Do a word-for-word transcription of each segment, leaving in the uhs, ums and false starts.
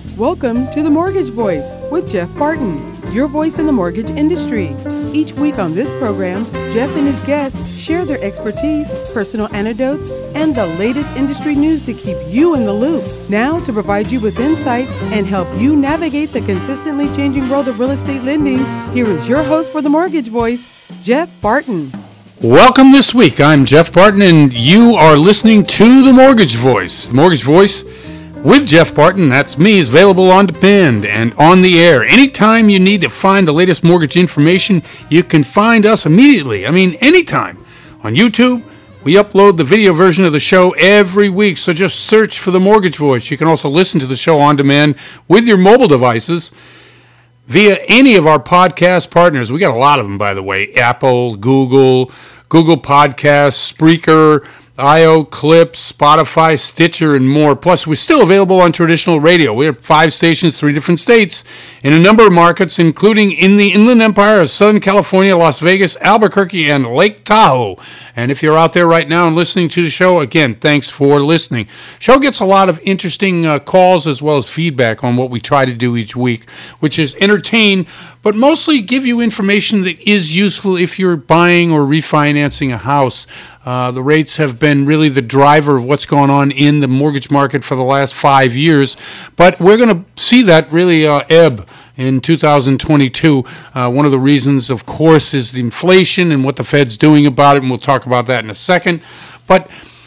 Welcome to The Mortgage Voice with Jeff Barton, your voice in the mortgage industry. Each week on this program, Jeff and his guests share their expertise, personal anecdotes, and the latest industry news to keep you in the loop. Now, to provide you with insight and help you navigate the consistently changing world of real estate lending, here is your host for The Mortgage Voice, Jeff Barton. Welcome this week. I'm Jeff Barton, and you are listening to The Mortgage Voice. The Mortgage Voice with Jeff Barton, that's me, is available on demand and on the air. Anytime you need to find the latest mortgage information, you can find us immediately. I mean, anytime. On YouTube, we upload the video version of the show every week, so just search for The Mortgage Voice. You can also listen to the show on demand with your mobile devices via any of our podcast partners. We got a lot of them, by the way. Apple, Google, Google Podcasts, Spreaker, I O, Clips, Spotify, Stitcher, and more. Plus, we're still available on traditional radio. We have five stations, three different states, in a number of markets, including in the Inland Empire of Southern California, Las Vegas, Albuquerque, and Lake Tahoe. And if you're out there right now and listening to the show, again, thanks for listening. Show gets a lot of interesting uh, calls as well as feedback on what we try to do each week, which is entertain, but mostly give you information that is useful if you're buying or refinancing a house. Uh, the rates have been really the driver of what's going on in the mortgage market for the last five years, but we're going to see that really uh, ebb in two thousand twenty-two. Uh, one of the reasons, of course, is the inflation and what the Fed's doing about it, and we'll talk about that in a second. But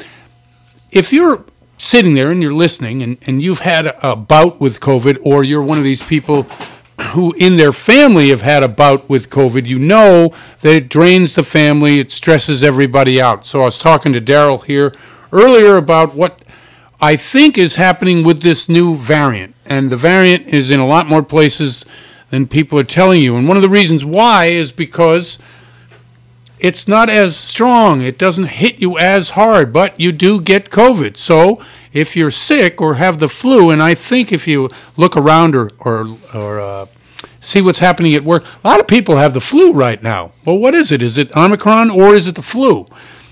if you're sitting there and you're listening and, and you've had a, a bout with COVID, or you're one of these people who in their family have had a bout with COVID, you know that it drains the family, it stresses everybody out. So I was talking to Daryl here earlier about what I think is happening with this new variant. And the variant is in a lot more places than people are telling you. And one of the reasons why is because it's not as strong. It doesn't hit you as hard, but you do get COVID. So if you're sick or have the flu, and I think if you look around or or, or uh, see what's happening at work, a lot of people have the flu right now. Well, what is it? Is it Omicron or is it the flu?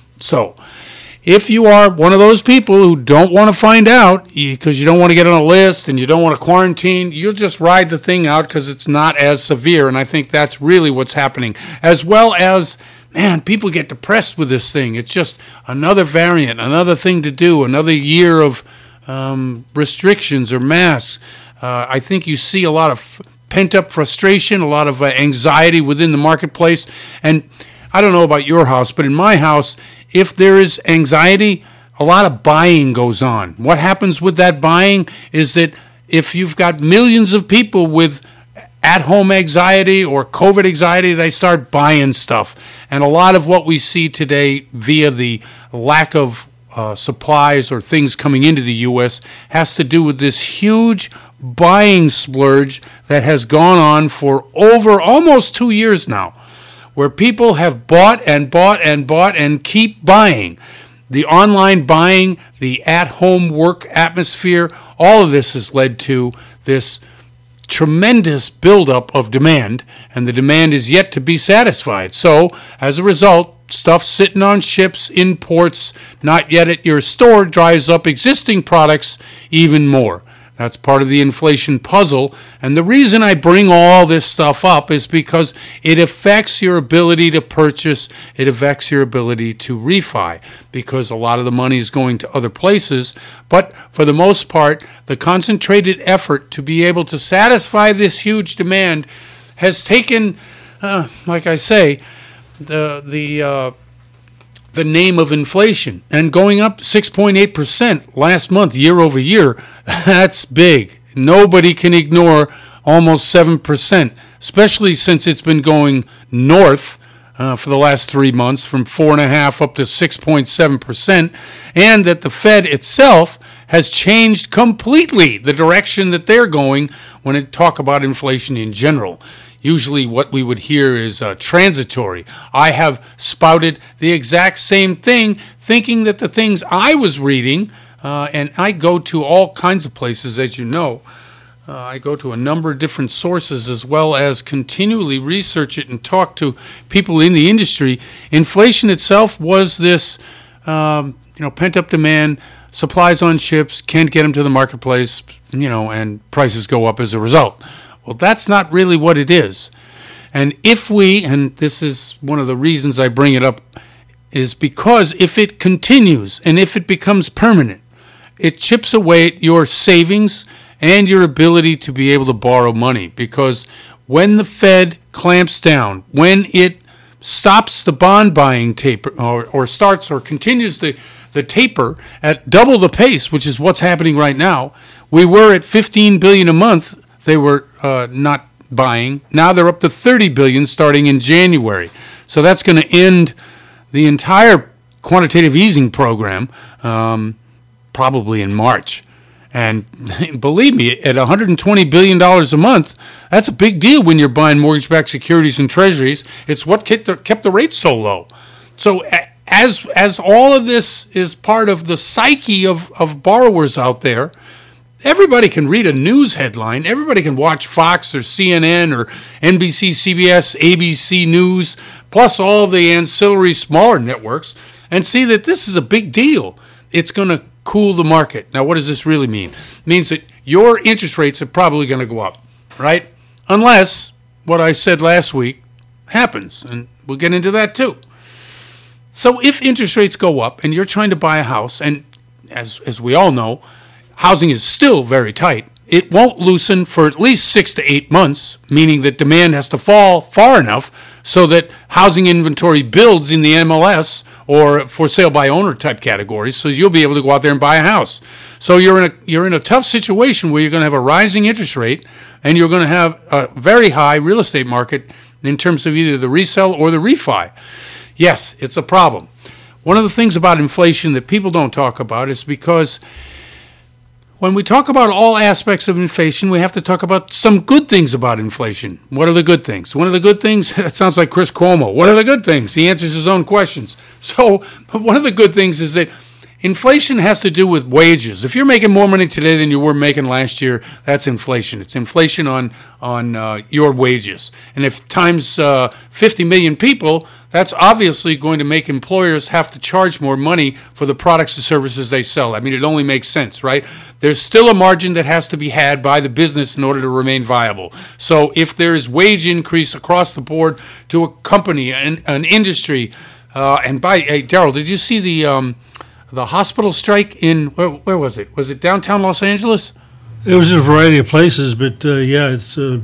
So if you are one of those people who don't want to find out because you don't want to get on a list and you don't want to quarantine, you'll just ride the thing out because it's not as severe. And I think that's really what's happening. As well as, man, people get depressed with this thing. It's just another variant, another thing to do, another year of um, restrictions or masks. Uh, I think you see a lot of pent-up frustration, a lot of uh, anxiety within the marketplace. And I don't know about your house, but in my house, if there is anxiety, a lot of buying goes on. What happens with that buying is that if you've got millions of people with at-home anxiety or COVID anxiety, they start buying stuff. And a lot of what we see today via the lack of uh, supplies or things coming into the U S has to do with this huge buying splurge that has gone on for over almost two years now, where people have bought and bought and bought and keep buying. The online buying, the at-home work atmosphere, all of this has led to this tremendous buildup of demand, and the demand is yet to be satisfied. So, as a result, stuff sitting on ships in ports, not yet at your store, dries up existing products even more. That's part of the inflation puzzle. And the reason I bring all this stuff up is because it affects your ability to purchase. It affects your ability to refi, because a lot of the money is going to other places. But for the most part, the concentrated effort to be able to satisfy this huge demand has taken, uh, like I say, the the uh, the name of inflation, and going up six point eight percent last month, year over year. That's big. Nobody can ignore almost seven percent, especially since it's been going north uh, for the last three months from four point five up to six point seven percent, and that the Fed itself has changed completely the direction that they're going when it talk about inflation in general. Usually what we would hear is uh, transitory. I have spouted the exact same thing, thinking that the things I was reading, uh, and I go to all kinds of places, as you know. Uh, I go to a number of different sources, as well as continually research it and talk to people in the industry. Inflation itself was this um, you know, pent-up demand, supplies on ships, can't get them to the marketplace, you know, and prices go up as a result. Well, that's not really what it is. And if we, and this is one of the reasons I bring it up, is because if it continues and if it becomes permanent, it chips away at your savings and your ability to be able to borrow money. Because when the Fed clamps down, when it stops the bond buying taper, or, or starts or continues the, the taper at double the pace, which is what's happening right now, we were at fifteen billion dollars a month. They were uh, not buying. Now they're up to thirty billion dollars starting in January. So that's going to end the entire quantitative easing program um, probably in March. And believe me, at one hundred twenty billion dollars a month, that's a big deal when you're buying mortgage-backed securities and treasuries. It's what kept the, kept the rates so low. So as as all of this is part of the psyche of, of borrowers out there, everybody can read a news headline. Everybody can watch Fox or C N N or N B C, C B S, A B C News, plus all the ancillary smaller networks, and see that this is a big deal. It's going to cool the market. Now, what does this really mean? It means that your interest rates are probably going to go up, right? Unless what I said last week happens, and we'll get into that too. So if interest rates go up and you're trying to buy a house, and as as we all know, housing is still very tight, it won't loosen for at least six to eight months, meaning that demand has to fall far enough so that housing inventory builds in the M L S or for sale by owner type categories, so you'll be able to go out there and buy a house. So you're in a you're in a tough situation where you're going to have a rising interest rate and you're going to have a very high real estate market in terms of either the resale or the refi. Yes, it's a problem. One of the things about inflation that people don't talk about is because when we talk about all aspects of inflation, we have to talk about some good things about inflation. What are the good things? One of the good things, that sounds like Chris Cuomo. What are the good things? He answers his own questions. So one of the good things is that inflation has to do with wages. If you're making more money today than you were making last year, that's inflation. It's inflation on on uh, your wages. And if times uh, fifty million people, that's obviously going to make employers have to charge more money for the products and services they sell. I mean, it only makes sense, right? There's still a margin that has to be had by the business in order to remain viable. So if there is wage increase across the board to a company, an, an industry, uh, and by, hey, Daryl, did you see the um, the hospital strike in, where, where was it? Was it downtown Los Angeles? It was in a variety of places, but uh, yeah, it's uh,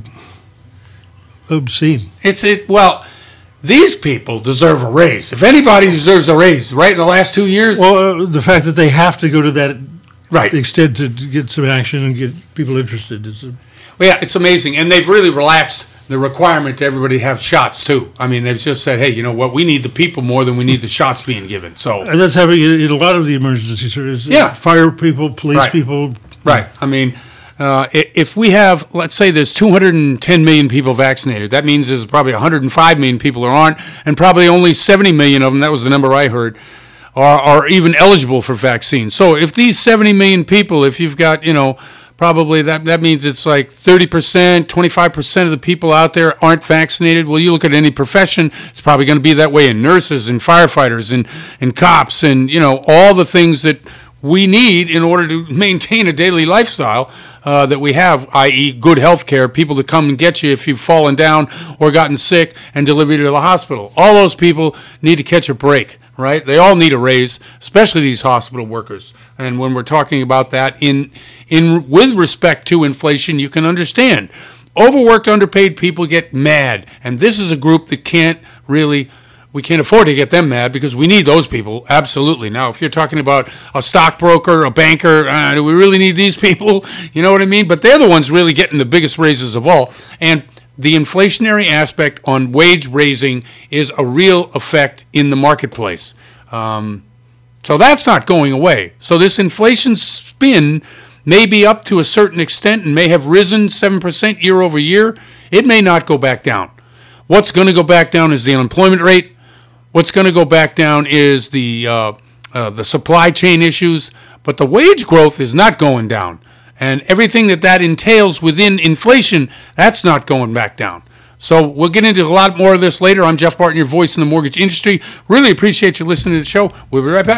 obscene. It's it. Well, these people deserve a raise. If anybody deserves a raise, right, in the last two years. Well, uh, the fact that they have to go to that right. extent to get some action and get people interested is. A, well, yeah, it's amazing, and they've really relaxed the requirement to everybody have shots too. I mean, they've just said, hey, you know what? We need the people more than we need the shots being given. So and that's happening in a lot of the emergency services. Yeah, fire people, police right. people. Right. I mean, uh, if we have, let's say, there's two hundred ten million people vaccinated, that means there's probably one hundred five million people who aren't, and probably only seventy million of them. That was the number I heard. Are, are even eligible for vaccines. So if these seventy million people, if you've got, you know, probably that, that means it's like thirty percent, twenty-five percent of the people out there aren't vaccinated. Well, you look at any profession, it's probably going to be that way in nurses and firefighters and, and cops and, you know, all the things that we need in order to maintain a daily lifestyle uh, that we have, that is good health care, people to come and get you if you've fallen down or gotten sick and deliver you to the hospital. All those people need to catch a break. Right? They all need a raise, especially these hospital workers. And when we're talking about that in in with respect to inflation, you can understand. Overworked, underpaid people get mad. And this is a group that can't really, we can't afford to get them mad because we need those people, absolutely. Now, if you're talking about a stockbroker, a banker, uh, do we really need these people? You know what I mean? But they're the ones really getting the biggest raises of all. And the inflationary aspect on wage raising is a real effect in the marketplace. Um, so that's not going away. So this inflation spin may be up to a certain extent and may have risen seven percent year over year. It may not go back down. What's going to go back down is the unemployment rate. What's going to go back down is the uh, uh, the supply chain issues. But the wage growth is not going down. And everything that that entails within inflation, that's not going back down. So we'll get into a lot more of this later. I'm Jeff Barton, your voice in the mortgage industry. Really appreciate you listening to the show. We'll be right back.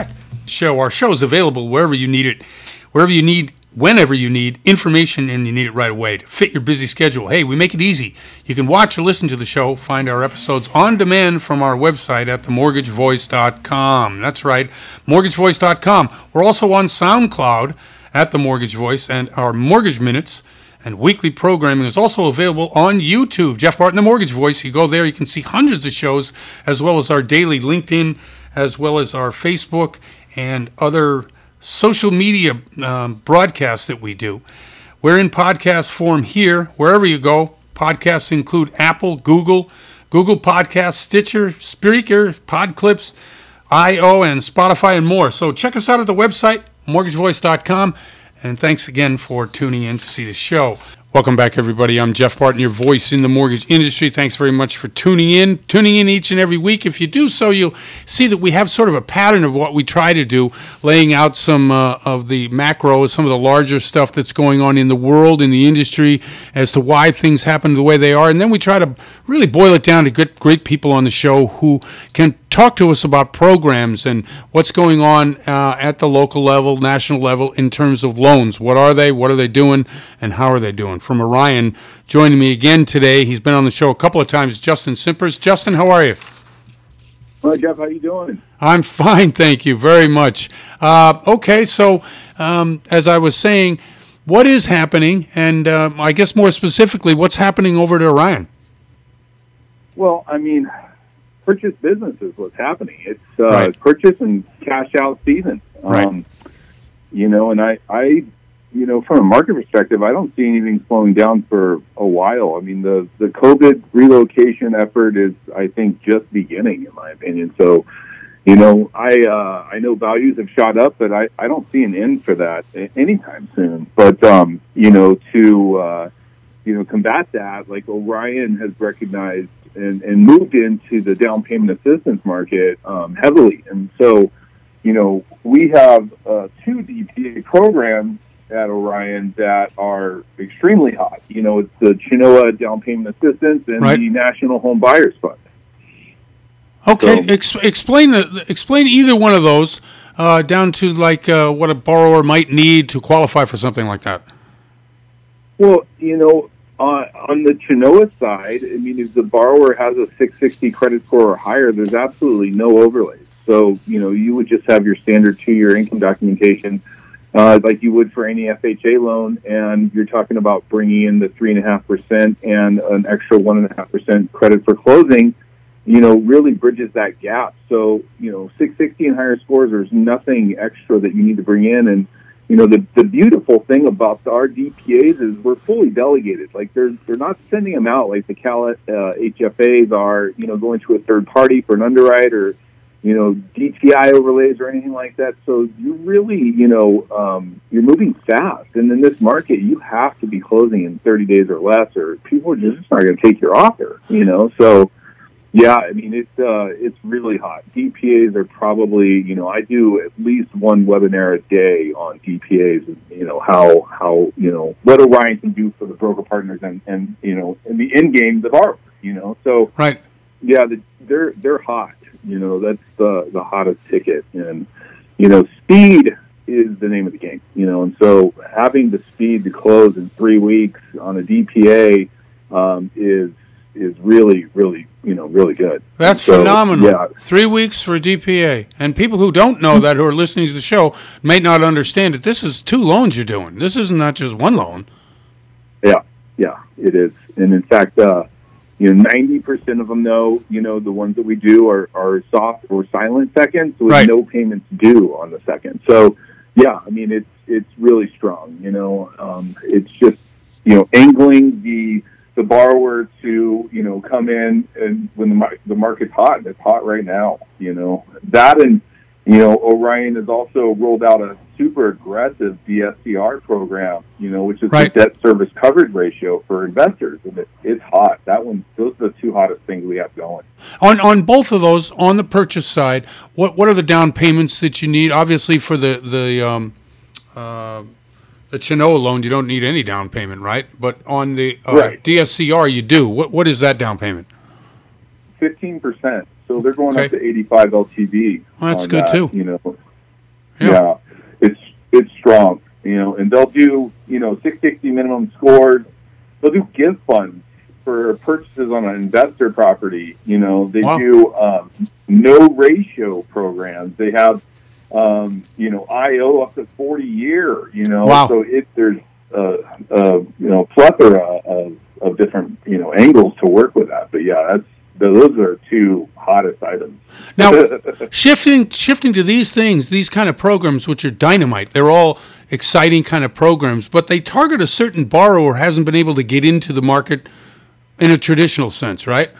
show. Our show is available wherever you need it, wherever you need, whenever you need information, and you need it right away to fit your busy schedule. Hey, we make it easy. You can watch or listen to the show, find our episodes on demand from our website at the mortgage voice dot com. That's right, mortgage voice dot com. We're also on SoundCloud at The Mortgage Voice, and our Mortgage Minutes and weekly programming is also available on YouTube. Jeff Barton, The Mortgage Voice. You go there, you can see hundreds of shows, as well as our daily LinkedIn, as well as our Facebook and other social media um, broadcasts that we do. We're in podcast form here, wherever you go. Podcasts include Apple, Google, Google Podcasts, Stitcher, Spreaker, Podclips, I O, and Spotify, and more. So check us out at the website, mortgage voice dot com. And thanks again for tuning in to see the show. Welcome back, everybody. I'm Jeff Barton, your voice in the mortgage industry. Thanks very much for tuning in. Tuning in each and every week. If you do so, you'll see that we have sort of a pattern of what we try to do, laying out some uh, of the macro, some of the larger stuff that's going on in the world, in the industry, as to why things happen the way they are. And then we try to really boil it down to get great people on the show who can talk to us about programs and what's going on uh, at the local level, national level, in terms of loans. What are they? What are they doing? And how are they doing? From Orion, joining me again today. He's been on the show a couple of times, Justin Simpers. Justin, how are you? Well, Jeff, how you doing? I'm fine, thank you very much. Uh, okay, so um, as I was saying, what is happening? And uh, I guess more specifically, what's happening over at Orion? Well, I mean, purchase business is what's happening. It's uh, Right. purchase and cash out season. Right. Um, you know, and I, I, you know, from a market perspective, I don't see anything slowing down for a while. I mean, the, the COVID relocation effort is, I think, just beginning, in my opinion. So, you know, I uh, I know values have shot up, but I, I don't see an end for that anytime soon. But, um, you know, to, uh, you know, combat that, like Orion has recognized and, and moved into the down payment assistance market um, heavily. And so, you know, we have uh, two D P A programs at Orion that are extremely hot. You know, it's the Chenoa Down Payment Assistance and Right. the National Home Buyers Fund. Okay, So- ex- explain the explain either one of those uh, down to like uh, what a borrower might need to qualify for something like that. Well, you know, uh, on the Chenoa side, I mean, if the borrower has a six sixty credit score or higher, there's absolutely no overlays. So, you know, you would just have your standard two-year income documentation uh, like you would for any F H A loan, and you're talking about bringing in the three point five percent and an extra one point five percent credit for closing, you know, really bridges that gap. So, you know, six sixty and higher scores, there's nothing extra that you need to bring in. And, you know, the the beautiful thing about our D P As is we're fully delegated. Like, they're, they're not sending them out like the Cal uh, H F As are, you know, going to a third party for an underwrite or, you know, D T I overlays or anything like that. So you really, you know, um, you're moving fast. And in this market, you have to be closing in thirty days or less, or people are just not going to take your offer, you know. So, yeah, I mean, it's, uh, it's really hot. D P As are probably, you know, I do at least one webinar a day on D P As, and, you know, how, how, you know, what Orion can do for the broker partners and, and you know, in the end game, the borrower, you know. So, Right. yeah, the, they're, they're hot. You know, that's the, the hottest ticket. And, you know, speed is the name of the game, you know. And so having the speed to close in three weeks on a D P A um, is is really, really, you know, really good. That's So, phenomenal. Yeah, Three weeks for a D P A. And people who don't know that, who are listening to the show, may not understand it. This is two loans you're doing. This isn't not just one loan. yeah, yeah, it is. And in fact, uh, you know, ninety percent of them know, you know, the ones that we do are, are soft or silent seconds with Right. no payments due on the second. So, yeah, I mean, it's it's really strong, you know. Um, it's just, you know, angling the the borrower to, you know, come in and when the, mar- the market's hot, and it's hot right now, you know. That and, you know, Orion has also rolled out a super aggressive D S C R program, you know, which is Right. the debt service coverage ratio for investors. And it, it's hot. That one, those are the two hottest things we have going. On on both of those, on the purchase side, what what are the down payments that you need? Obviously, for the the um, uh, the Chenoa loan, you don't need any down payment, right? But on the uh, Right. D S C R, you do. What what is that down payment? fifteen percent. So they're going Okay. up to eighty-five L T V. Well, that's on good, that, too. You know, Yeah. yeah. It's it's strong, you know, and they'll do, you know, six sixty minimum scores. They'll do gift funds for purchases on an investor property. You know, they Wow. do um, no ratio programs. They have, um, you know, I O up to forty year. You know, Wow. so it there's a, a you know plethora of, of different you know angles to work with that. But yeah, that's those are two hottest items. Now, shifting shifting to these things, these kind of programs, which are dynamite, they're all exciting kind of programs, but they target a certain borrower who hasn't been able to get into the market in a traditional sense, right?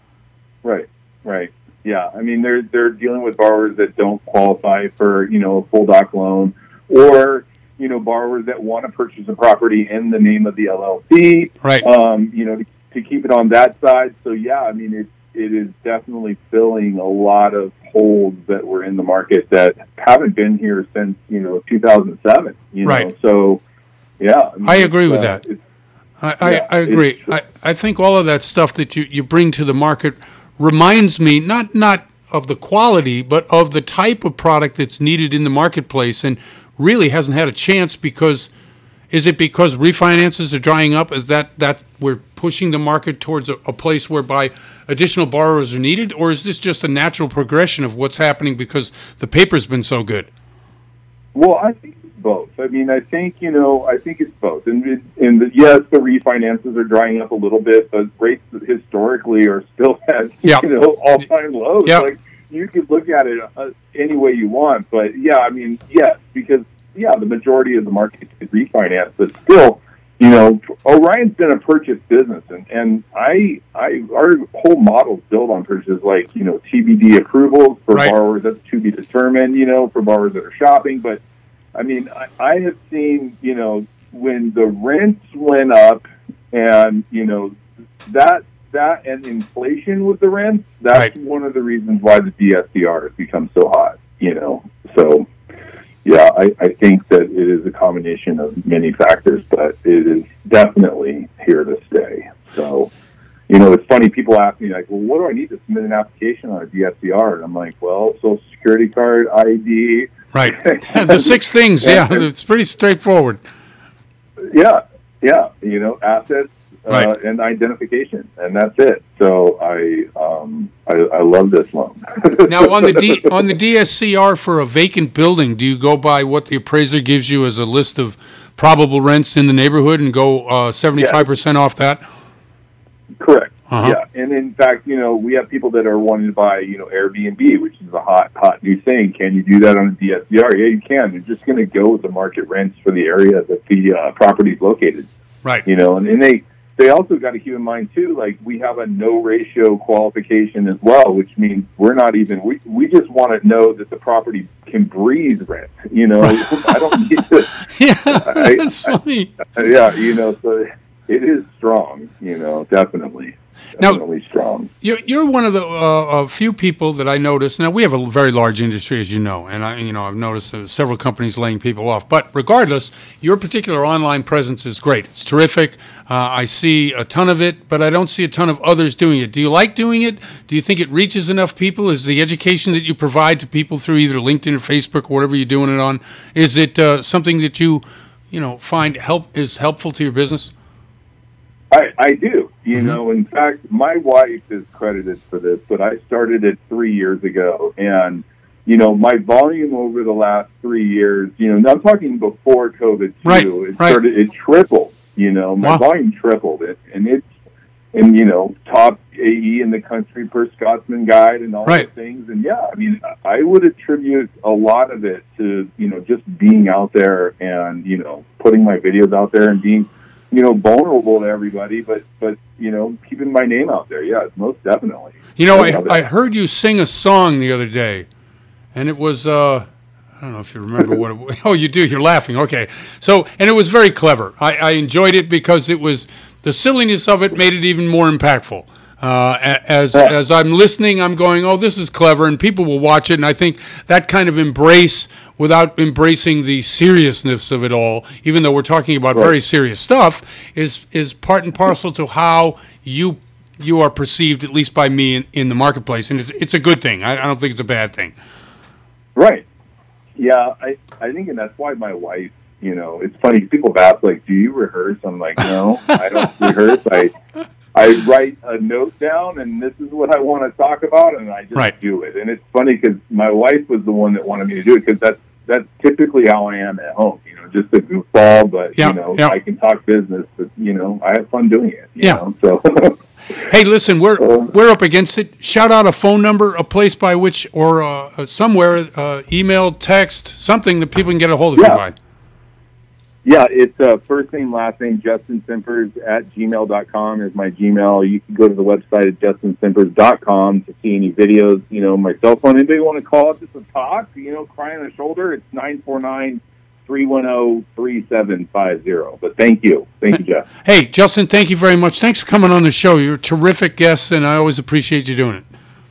Right, right. Yeah, I mean, they're they're dealing with borrowers that don't qualify for, you know, a full doc loan, or, you know, borrowers that want to purchase a property in the name of the L L C. Right. Um, you know, to, to keep it on that side. So, yeah, I mean, it, it is definitely filling a lot of holes that were in the market that haven't been here since, you know, two thousand seven. You know? Right. So, yeah. I, mean, I agree with uh, that. it's- I, I, Yeah, I agree. I, I think all of that stuff that you, you bring to the market reminds me not not of the quality, but of the type of product that's needed in the marketplace, and really hasn't had a chance because, is it because refinances are drying up? Is that, that we're pushing the market towards a, a place whereby additional borrowers are needed? Or is this just a natural progression of what's happening because the paper's been so good? Well, I think it's both. I mean, I think, you know, I think it's both. And, it, and the, yes, the refinances are drying up a little bit, but rates historically are still at, Yeah. you know, all-time lows. Yeah. Like, you could look at it uh, any way you want. But, yeah, I mean, yes, because, yeah, the majority of the market is refinance, but still, you know, Orion's been a purchase business, and, and I, I, our whole model is built on purchases like, you know, T B D approvals for Right. borrowers that's to be determined, you know, for borrowers that are shopping. But, I mean, I, I have seen, you know, when the rents went up and, you know, that, that and inflation with the rents, that's Right. one of the reasons why the D S C R has become so hot, you know, so... Yeah, I, I think that it is a combination of many factors, but it is definitely here to stay. So, you know, it's funny, people ask me, like, well, what do I need to submit an application on a D S C R? And I'm like, well, Social Security card, I D. Right. The six things, yeah, it's pretty straightforward. Yeah, yeah, you know, assets uh, Right. and identification, and that's it. So I, um, I, I love this loan. Now, on the D, on the D S C R for a vacant building, do you go by what the appraiser gives you as a list of probable rents in the neighborhood and go uh, seventy-five percent off that? Correct. Uh-huh. Yeah, and in fact, you know, we have people that are wanting to buy, you know, Airbnb, which is a hot, hot new thing. Can you do that on a D S C R? Yeah, you can. You're just going to go with the market rents for the area that the uh, property is located. Right. You know, and, and they they also got to keep in mind too, like we have a no ratio qualification as well, which means we're not even we we just want to know that the property can breathe rent. You know, I don't need to. Yeah, I- that's I- funny. Yeah, you know, so it is strong. You know, definitely. Now- Definitely strong. You're, you're one of the uh, a few people that I noticed. Now, we have a very large industry, as you know, and I, you know, I've noticed uh, several companies laying people off. But regardless, your particular online presence is great. It's terrific. Uh, I see a ton of it, but I don't see a ton of others doing it. Do you like doing it? Do you think it reaches enough people? Is the education that you provide to people through either LinkedIn or Facebook or whatever you're doing it on, is it uh, something that you, you know, find help is helpful to your business? I, I do. You Mhm. know, in fact, my wife is credited for this, but I started it three years ago. And, you know, my volume over the last three years, you know, I'm talking before COVID, too. Right, It right. started, it tripled, you know, my Wow. volume tripled. It, and it's, and, you know, top A E in the country per Scotsman Guide and all Right. those things. And, yeah, I mean, I would attribute a lot of it to, you know, just being out there and, you know, putting my videos out there and being, you know, vulnerable to everybody, but, but, you know, keeping my name out there. Yeah, most definitely. You know, I love it. I, I heard you sing a song the other day, and it was, uh, I don't know if you remember what it was. Oh, you do. You're laughing. Okay. So, and it was very clever. I, I enjoyed it because it was, the silliness of it made it even more impactful. Uh, a- as Yeah. as I'm listening, I'm going, oh, this is clever, and people will watch it. And I think that kind of embrace, without embracing the seriousness of it all, even though we're talking about Right. very serious stuff, is is part and parcel to how you you are perceived, at least by me, in, in the marketplace. And it's, it's a good thing. I, I don't think it's a bad thing. Right. Yeah, I, I think, and that's why my wife, you know, it's funny. People have asked, like, do you rehearse? I'm like, no, I don't rehearse. I I write a note down, and this is what I want to talk about, and I just right. do it. And it's funny because my wife was the one that wanted me to do it because that's, that's typically how I am at home, you know, just a goofball, but, yeah, you know, yeah. I can talk business, but, you know, I have fun doing it. You yeah. know, so. Hey, listen, we're we're up against it. Shout out a phone number, a place by which, or uh, somewhere, uh, email, text, something that people can get a hold of yeah. you by. Yeah, it's uh, first name, last name, Justin Simpers at gmail dot com is my Gmail. You can go to the website at justin simpers dot com to see any videos. You know, my cell phone. Anybody want to call up just to talk, you know, cry on the shoulder, it's nine four nine, three one zero, three seven five zero. But thank you. Thank you, Jeff. Hey, Justin, thank you very much. Thanks for coming on the show. You're a terrific guest, and I always appreciate you doing it.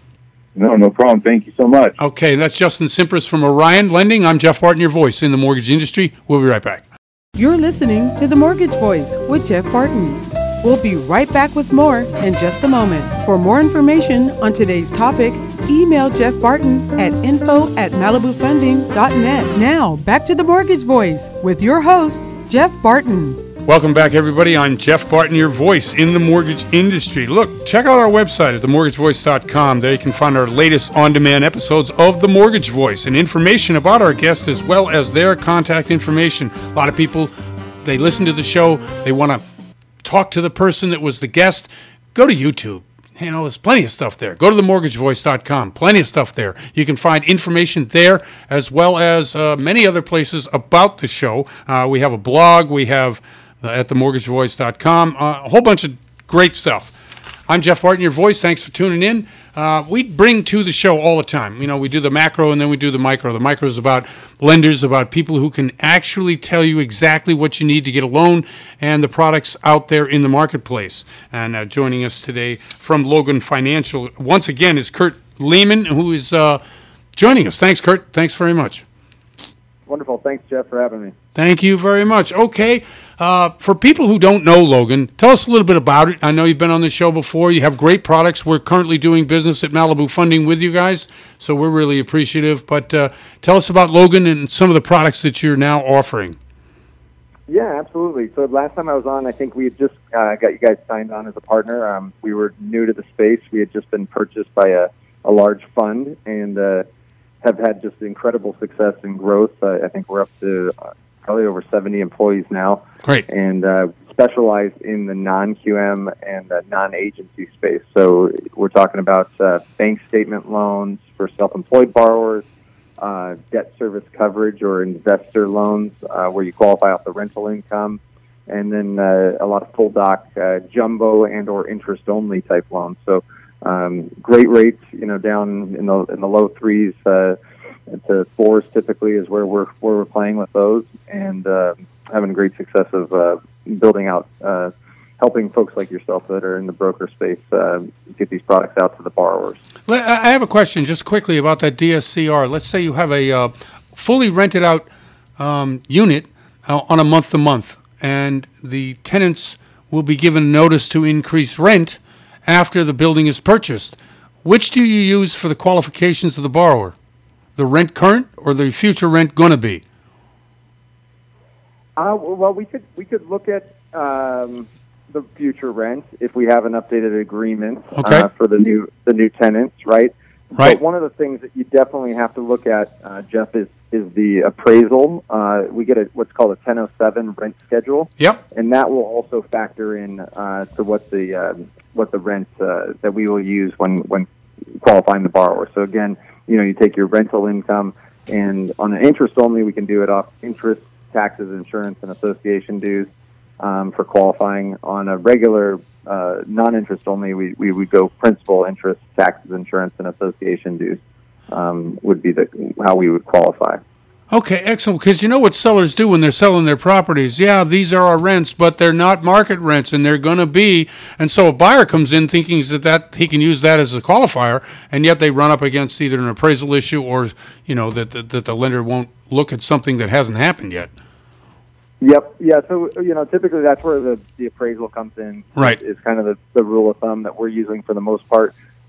No, no problem. Thank you so much. Okay, that's Justin Simpers from Orion Lending. I'm Jeff Barton, your voice in the mortgage industry. We'll be right back. You're listening to The Mortgage Voice with Jeff Barton. We'll be right back with more in just a moment. For more information on today's topic, email Jeff Barton at info at malibu funding dot net. Now, back to The Mortgage Voice with your host, Jeff Barton. Welcome back, everybody. I'm Jeff Barton, your voice in the mortgage industry. Look, check out our website at the mortgage voice dot com. There you can find our latest on-demand episodes of The Mortgage Voice and information about our guests as well as their contact information. A lot of people, they listen to the show, they want to talk to the person that was the guest. Go to YouTube. You know, there's plenty of stuff there. Go to the mortgage voice dot com. Plenty of stuff there. You can find information there as well as uh, many other places about the show. Uh, we have a blog. We have uh, at the mortgage voice dot com. Uh, a whole bunch of great stuff. I'm Jeff Barton, your voice. Thanks for tuning in. Uh, we bring to the show all the time. You know, we do the macro and then we do the micro. The micro is about lenders, about people who can actually tell you exactly what you need to get a loan and the products out there in the marketplace. And uh, joining us today from Logan Financial, once again, is Kurt Lehman, who is uh, joining us. Thanks, Kurt. Thanks very much. Wonderful. Thanks, Jeff, for having me. Thank you very much. Okay. Uh, for people who don't know Logan, tell us a little bit about it. I know you've been on the show before. You have great products. We're currently doing business at Malibu Funding with you guys, so we're really appreciative. But uh, tell us about Logan and some of the products that you're now offering. Yeah, absolutely. So last time I was on, I think we had just uh, got you guys signed on as a partner. Um, we were new to the space. We had just been purchased by a, a large fund and uh, have had just incredible success and growth. Uh, I think we're up to uh, probably over seventy employees now. Great. And uh, specialize in the non-Q M and uh, non-agency space. So we're talking about uh, bank statement loans for self-employed borrowers, uh, debt service coverage or investor loans uh, where you qualify off the rental income, and then uh, a lot of full doc uh, jumbo and or interest-only type loans. So um, great rates, you know, down in the in the low threes uh, to fours typically is where we're where we're playing with those, and uh, having great success of uh, building out, uh, helping folks like yourself that are in the broker space uh, get these products out to the borrowers. I have a question just quickly about that D S C R. Let's say you have a uh, fully rented out um, unit uh, on a month-to-month, and the tenants will be given notice to increase rent after the building is purchased. Which do you use for the qualifications of the borrower? The rent current or the future rent going to be? Uh, well, we could we could look at um, the future rent if we have an updated agreement okay. uh, for the new the new tenants, right? Right. But one of the things that you definitely have to look at, uh, Jeff, is is the appraisal. Uh, we get a, what's called a ten oh seven rent schedule. Yep. And that will also factor in uh, to what the uh, what the rent uh, that we will use when when qualifying the borrower. So again, you know, you take your rental income, and on an interest only, we can do it off interest, taxes, insurance, and association dues. Um, for qualifying on a regular uh, non-interest only, we, we would go principal, interest, taxes, insurance, and association dues um, would be the how we would qualify. Okay, excellent. Because you know what sellers do when they're selling their properties? Yeah, these are our rents, but they're not market rents, and they're going to be. And so a buyer comes in thinking that, that he can use that as a qualifier, and yet they run up against either an appraisal issue or, you know, that, that, that the lender won't look at something that hasn't happened yet. Yep. Yeah. So, you know, typically that's where the, the appraisal comes in. Right. Is kind of the, the rule of thumb that we're using for the most part.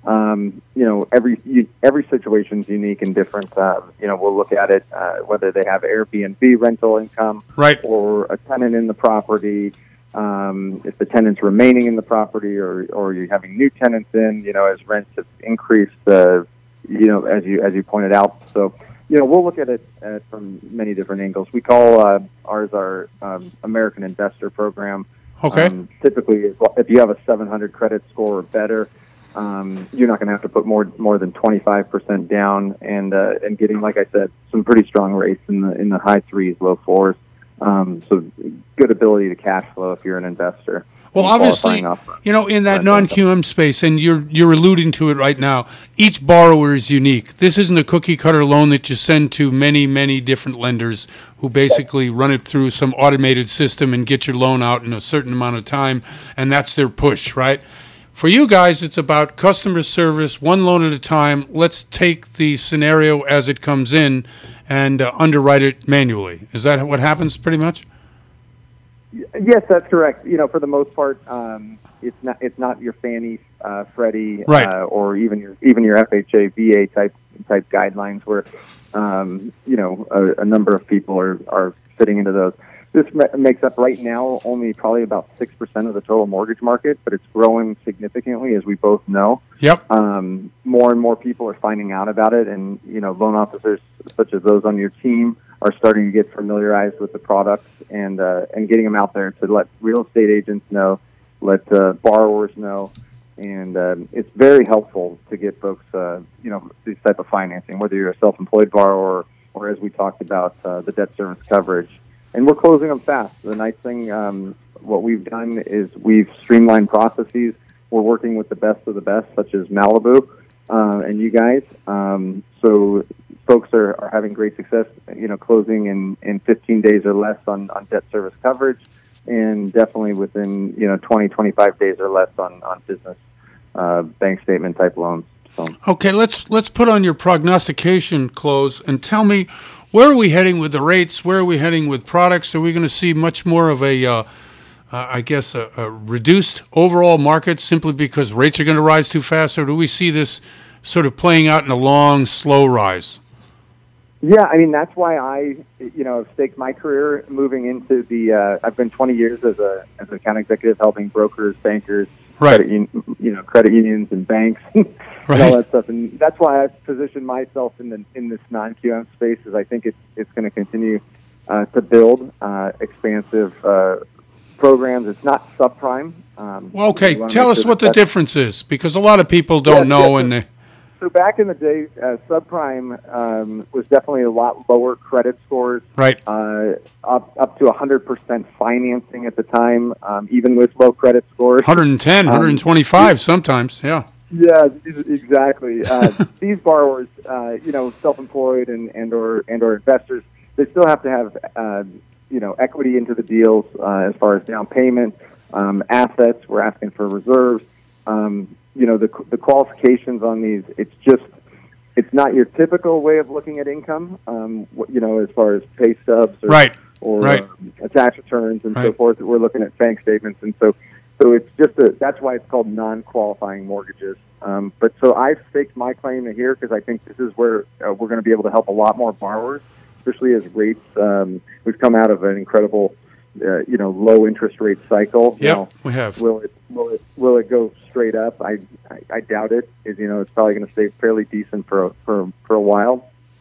Um, you know, every you, every situation is unique and different. Uh, you know, we'll look at it uh, whether they have Airbnb rental income, right, or a tenant in the property. Um, if the tenant's remaining in the property, or or you're having new tenants in, you know, as rents have increased, uh, you know, as you as you pointed out. So, you know, we'll look at it uh, from many different angles. We call uh, ours our um, American Investor Program. Okay. Um, typically, if you have a seven hundred credit score or better, um, you're not going to have to put more more than twenty-five percent down, and uh, and getting, like I said, some pretty strong rates in the in the high threes, low fours. Um, so good ability to cash flow if you're an investor. Well, obviously, you know, in that non-Q M space, and you're you're alluding to it right now, each borrower is unique. This isn't a cookie-cutter loan that you send to many, many different lenders who basically run it through some automated system and get your loan out in a certain amount of time, and that's their push, right? For you guys, it's about customer service, one loan at a time. Let's take the scenario as it comes in and uh, underwrite it manually. Is that what happens pretty much? Yes, that's correct. You know, for the most part, um, it's not it's not your Fannie, uh, Freddie, right. uh, or even your even your F H A, V A type type guidelines, where um, you know a, a number of people are, are fitting into those. This makes up right now only probably about six percent of the total mortgage market, but it's growing significantly, as we both know. Yep. Um, more and more people are finding out about it, and you know, loan officers such as those on your team are starting to get familiarized with the products and uh, and getting them out there to let real estate agents know, let uh, borrowers know, and um, it's very helpful to get folks, uh, you know, this type of financing, whether you're a self-employed borrower or, as we talked about, uh, the debt service coverage. And we're closing them fast. The nice thing, um, what we've done is we've streamlined processes. We're working with the best of the best, such as Malibu uh, and you guys. Um, so folks are, are having great success, you know, closing in, in fifteen days or less on, on debt service coverage, and definitely within, you know, twenty, twenty-five days or less on, on business uh, bank statement type loans. So. Okay, let's let's put on your prognostication clothes and tell me, where are we heading with the rates? Where are we heading with products? Are we going to see much more of a, uh, uh, I guess, a, a reduced overall market simply because rates are going to rise too fast, or do we see this sort of playing out in a long, slow rise? Yeah, I mean, that's why I, you know, staked my career moving into the, uh, I've been twenty years as a as an account executive helping brokers, bankers, right. credit un- you know, credit unions and banks and right. all that stuff. And that's why I've positioned myself in the in this non-Q M space, is I think it's, it's going to continue uh, to build uh, expansive uh, programs. It's not subprime. Um, well, okay, tell us sure what the difference is, because a lot of people don't yeah, know. Yeah, and they... So back in the day, uh, subprime um, was definitely a lot lower credit scores. Right. Uh, up up to one hundred percent financing at the time, um, even with low credit scores. one hundred ten, one hundred twenty-five um, sometimes, yeah. Yeah, exactly. Uh, these borrowers, uh, you know, self-employed and, and or and or investors, they still have to have, uh, you know, equity into the deals uh, as far as down payment, um, assets. We're asking for reserves. Um, you know, the the qualifications on these, it's just, it's not your typical way of looking at income, um, you know, as far as pay stubs or, right. or right. uh, tax returns and right. so forth. We're looking at bank statements. And so, so it's just a, that's why it's called non-qualifying mortgages. Um, but so I've staked my claim to here because I think this is where uh, we're going to be able to help a lot more borrowers, especially as rates, um, we've come out of an incredible Uh, you know, low interest rate cycle. Yeah, now, we have. Will it will it will it go straight up? I I, I doubt it. Is you know, it's probably going to stay fairly decent for a, for for a while.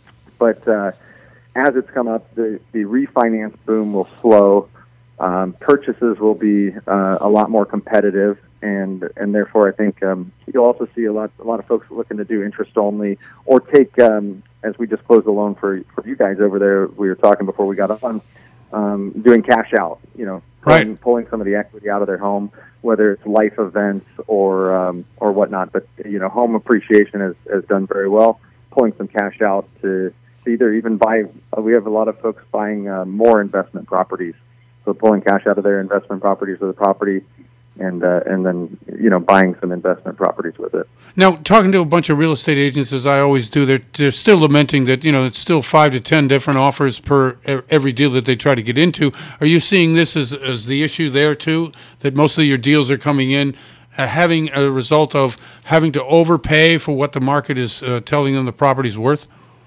But uh, as it's come up, the the refinance boom will slow. Um, purchases will be uh, a lot more competitive, and and therefore I think um, you'll also see a lot a lot of folks looking to do interest only or take. Um, as we just closed the loan for for you guys over there, we were talking before we got on. Um, doing cash out, you know, pulling, right. pulling some of the equity out of their home, whether it's life events or um, or whatnot. But you know, home appreciation has, has done very well. Pulling some cash out to either even buy. Uh, we have a lot of folks buying uh, more investment properties, so pulling cash out of their investment properties or the property, and uh, and then you know buying some investment properties with it. Now, talking to a bunch of real estate agents, as I always do, they're they're still lamenting that you know it's still five to ten different offers per every deal that they try to get into. Are you seeing this as as the issue there too? That most of your deals are coming in uh, having a result of having to overpay for what the market is uh, telling them the property's worth?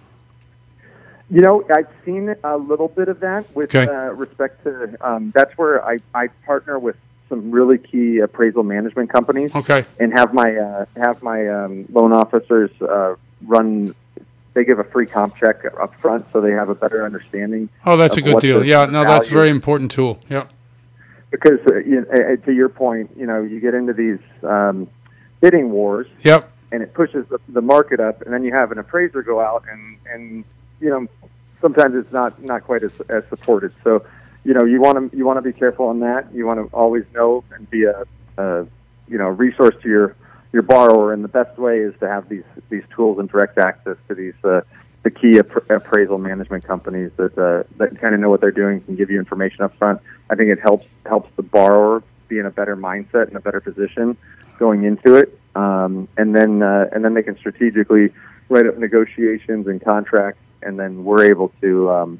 You know, I've seen a little bit of that with Okay. uh, respect to, um, that's where I, I partner with some really key appraisal management companies. Okay. And have my, uh, have my um, loan officers uh, run, they give a free comp check up front so they have a better understanding. Oh, that's a of good what deal. the Yeah, no, that's a value- very important tool. Yeah. Because, uh, you, uh, to your point, you know, you get into these um, bidding wars, Yep. and it pushes the, the market up, and then you have an appraiser go out, and, and you know, sometimes it's not, not quite as, as supported. So, you know, you want to you want to be careful on that. You want to always know and be a, a you know resource to your, your borrower, and the best way is to have these these tools and direct access to these uh, the key app- appraisal management companies that uh, that kind of know what they're doing, can give you information up front. I think it helps helps the borrower be in a better mindset and a better position going into it, um, and then uh, and then they can strategically write up negotiations and contracts, and then we're able to um,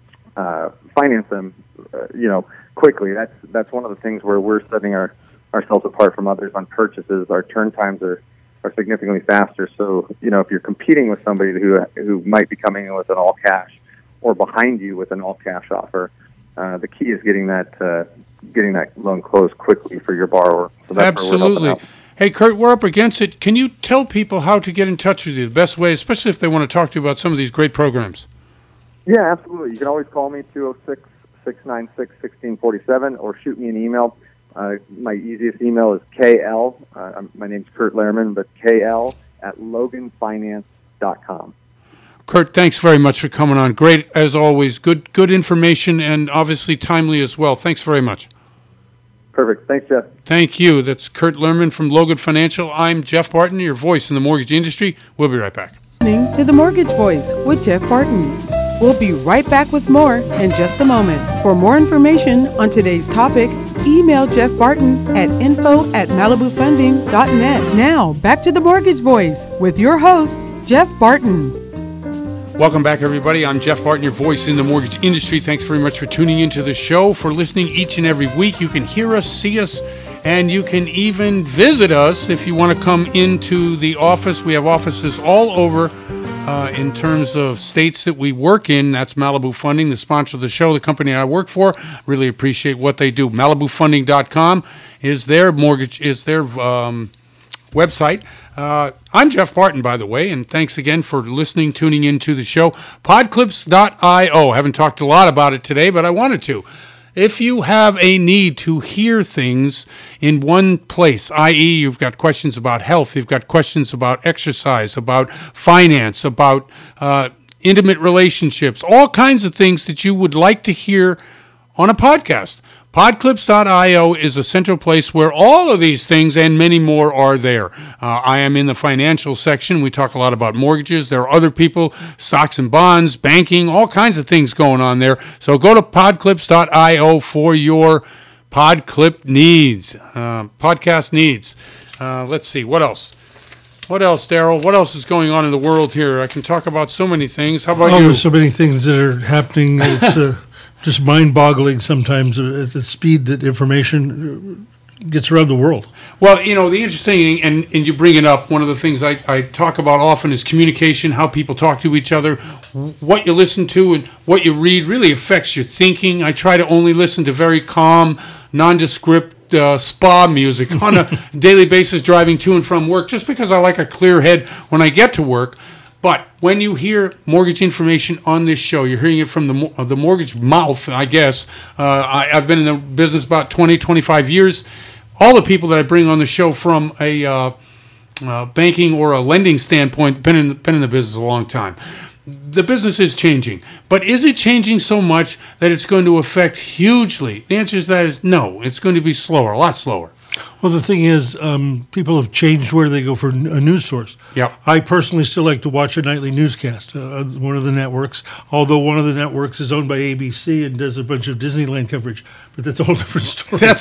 uh, finance them, uh, you know, quickly. That's that's one of the things where we're setting our ourselves apart from others on purchases. Our turn times are, are significantly faster. So, you know, if you're competing with somebody who who might be coming in with an all cash or behind you with an all cash offer, uh, the key is getting that uh, getting that loan closed quickly for your borrower. So that's where we're helping Absolutely. out. Hey, Kurt, we're up against it. Can you tell people how to get in touch with you, the best way, especially if they want to talk to you about some of these great programs? Yeah, absolutely. You can always call me, two oh six, six nine six, one six four seven, or shoot me an email. Uh, my easiest email is K L, uh, my name's Kurt Lehrman, but K L at logan finance dot com. Kurt, thanks very much for coming on. Great, as always. Good good information and obviously timely as well. Thanks very much. Perfect. Thanks, Jeff. Thank you. That's Kurt Lehrman from Logan Financial. I'm Jeff Barton, your voice in the mortgage industry. We'll be right back. Listening to The Mortgage Voice with Jeff Barton. We'll be right back with more in just a moment. For more information on today's topic, email Jeff Barton at info at malibu funding dot net. Now, back to The Mortgage Voice with your host, Jeff Barton. Welcome back, everybody. I'm Jeff Barton, your voice in the mortgage industry. Thanks very much for tuning into the show, for listening each and every week. You can hear us, see us, and you can even visit us if you want to come into the office. We have offices all over uh, in terms of states that we work in. That's Malibu Funding, the sponsor of the show, the company I work for. Really appreciate what they do. malibu funding dot com is their mortgage, is their um, website. Uh, I'm Jeff Barton, by the way, and thanks again for listening, tuning into the show. Podclips dot io. Haven't talked a lot about it today, but I wanted to. If you have a need to hear things in one place, that is you've got questions about health, you've got questions about exercise, about finance, about uh, intimate relationships, all kinds of things that you would like to hear on a podcast. Podclips dot io is a central place where all of these things and many more are there. Uh, I am in the financial section. We talk a lot about mortgages. There are other people, stocks and bonds, banking, all kinds of things going on there. So go to podclips dot io for your podclip needs, uh, podcast needs. Uh, let's see, what else? What else, Daryl? What else is going on in the world here? I can talk about so many things. How about Oh, you? there's so many things that are happening. It's uh, just mind-boggling sometimes uh, at the speed that information gets around the world. Well, you know, the interesting, and, and you bring it up, one of the things I, I talk about often is communication, how people talk to each other. What you listen to and what you read really affects your thinking. I try to only listen to very calm, nondescript uh, spa music on a daily basis driving to and from work, just because I like a clear head when I get to work. But when you hear mortgage information on this show, you're hearing it from the the mortgage mouth, I guess. Uh, I, I've been in the business about twenty, twenty-five years. All the people that I bring on the show from a uh, uh, banking or a lending standpoint, been in, been in the business a long time. The business is changing. But is it changing so much that it's going to affect hugely? The answer to that is no. It's going to be slower, a lot slower. Well, the thing is, um, people have changed where they go for a news source. Yep. I personally still like to watch a nightly newscast, uh, one of the networks, although one of the networks is owned by A B C and does a bunch of Disneyland coverage, but that's a whole different story. That's a,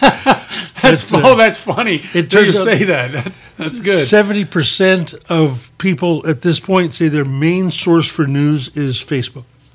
that's uh, oh, that's funny. it Till you turns out say that. That's that's good. seventy percent of people at this point say their main source for news is Facebook.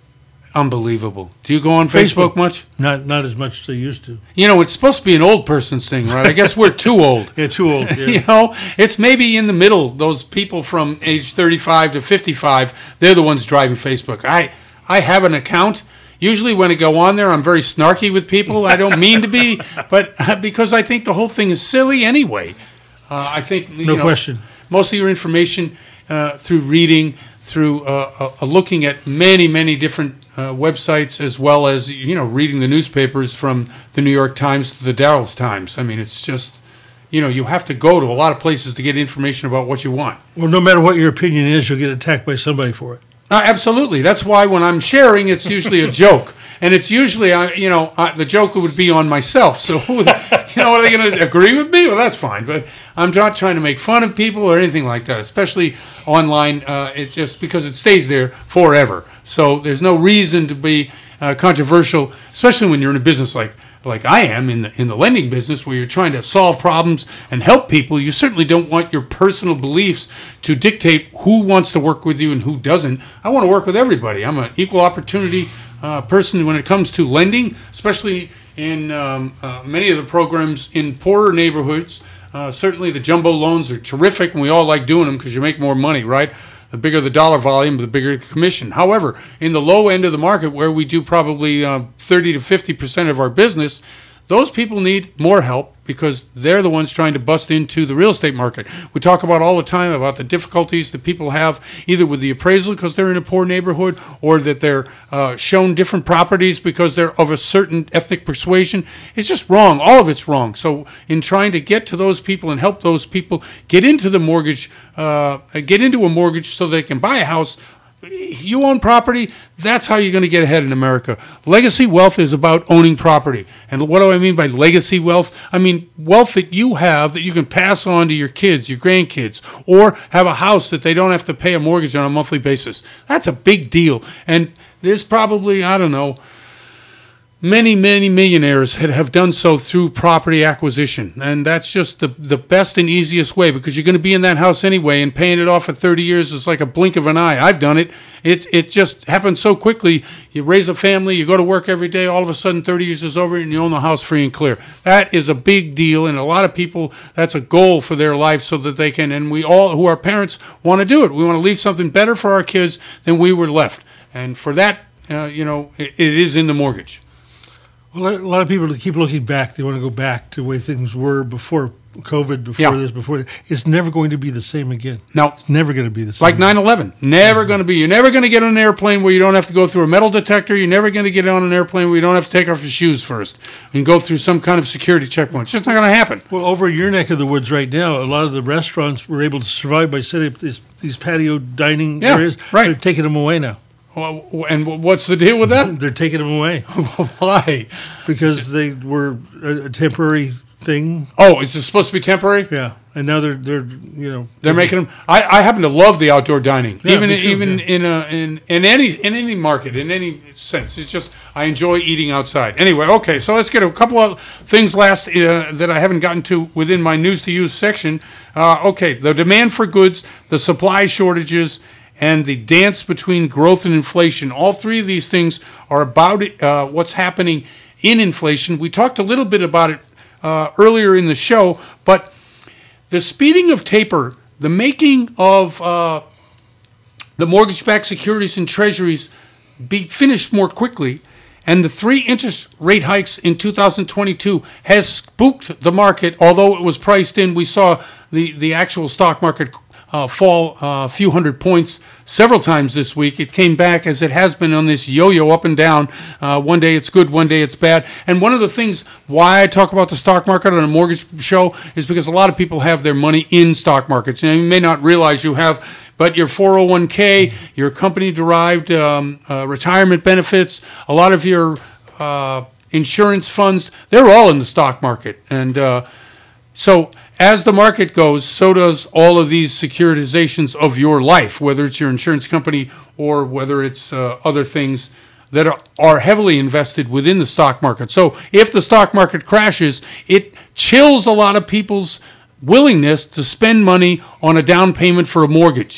Unbelievable. Do you go on Facebook, Facebook. much? Not not as much as they used to. You know, it's supposed to be an old person's thing, right? I guess we're too old. Yeah, too old. Yeah. You know, it's maybe in the middle. Those people from age thirty-five to fifty-five, they're the ones driving Facebook. I, I have an account. Usually when I go on there, I'm very snarky with people. I don't mean to be, but because I think the whole thing is silly anyway. Uh, I think, you No know, question. most of your information uh, through reading, through uh, uh, looking at many, many different uh, websites, as well as, you know, reading the newspapers from the New York Times to the Dallas Times. I mean, it's just, you know, you have to go to a lot of places to get information about what you want. Well, no matter what your opinion is, you'll get attacked by somebody for it. Uh, absolutely. That's why when I'm sharing, it's usually a joke. And it's usually, uh, you know, uh, the joke would be on myself. So, who the, you know, are they going to agree with me? Well, that's fine. But I'm not trying to make fun of people or anything like that, especially online. Uh, it's just because it stays there forever. So there's no reason to be uh, controversial, especially when you're in a business like like I am in the in the lending business, where you're trying to solve problems and help people. You certainly don't want your personal beliefs to dictate who wants to work with you and who doesn't. I want to work with everybody. I'm an equal opportunity uh, person when it comes to lending, especially in um, uh, many of the programs in poorer neighborhoods. Uh, certainly the jumbo loans are terrific, and we all like doing them because you make more money, right? The bigger the dollar volume, the bigger the commission. However, in the low end of the market, where we do probably uh, thirty to fifty percent of our business, those people need more help because they're the ones trying to bust into the real estate market. We talk about all the time about the difficulties that people have either with the appraisal because they're in a poor neighborhood, or that they're uh, shown different properties because they're of a certain ethnic persuasion. It's just wrong. All of it's wrong. So in trying to get to those people and help those people get into the mortgage, uh, get into a mortgage so they can buy a house, you own property, that's how you're going to get ahead in America. Legacy wealth is about owning property. And what do I mean by legacy wealth? I mean wealth that you have that you can pass on to your kids, your grandkids, or have a house that they don't have to pay a mortgage on a monthly basis. That's a big deal. And there's probably, I don't know, many, many millionaires have done so through property acquisition. And that's just the, the best and easiest way, because you're going to be in that house anyway, and paying it off for thirty years is like a blink of an eye. I've done it. It, it just happens so quickly. You raise a family, you go to work every day, all of a sudden thirty years is over and you own the house free and clear. That is a big deal, and a lot of people, that's a goal for their life so that they can, and we all who are parents want to do it. We want to leave something better for our kids than we were left. And for that, uh, you know, it, it is in the mortgage. Well, a lot of people keep looking back. They want to go back to the way things were before COVID, before Yeah. this, before this. It's never going to be the same again. No. It's never going to be the same. Like nine eleven. Never going to be. You're never going to get on an airplane where you don't have to go through a metal detector. You're never going to get on an airplane where you don't have to take off your shoes first and go through some kind of security checkpoint. It's just not going to happen. Well, over your neck of the woods right now, a lot of the restaurants were able to survive by setting up these, these patio dining Yeah, areas. right. They're taking them away now. Well, and what's the deal with that? They're taking them away Why? because they were a, a temporary thing. Oh, is it supposed to be temporary? Yeah, and now they're they're you know They're making them. I, I happen to love the outdoor dining, Yeah, even me too, even yeah. in a in in any in any market, in any sense. It's just I enjoy eating outside. Anyway, okay, so let's get a couple of things last uh, that I haven't gotten to within my news to use section. Uh, okay, the demand for goods, the supply shortages, and the dance between growth and inflation. All three of these things are about it, uh, what's happening in inflation. We talked a little bit about it uh, earlier in the show, but the speeding of taper, the making of uh, the mortgage-backed securities and treasuries be finished more quickly, and the three interest rate hikes in two thousand twenty-two has spooked the market. Although it was priced in, we saw the, the actual stock market Uh, fall uh, a few hundred points several times this week. It came back, as it has been, on this yo-yo up and down. Uh, one day it's good, one day it's bad. And one of the things why I talk about the stock market on a mortgage show is because a lot of people have their money in stock markets. And you may not realize you have, but your four oh one k, your company-derived um, uh, retirement benefits, a lot of your uh, insurance funds, they're all in the stock market. And uh, so as the market goes, so does all of these securitizations of your life, whether it's your insurance company or whether it's uh, other things that are, are heavily invested within the stock market. So if the stock market crashes, it chills a lot of people's willingness to spend money on a down payment for a mortgage.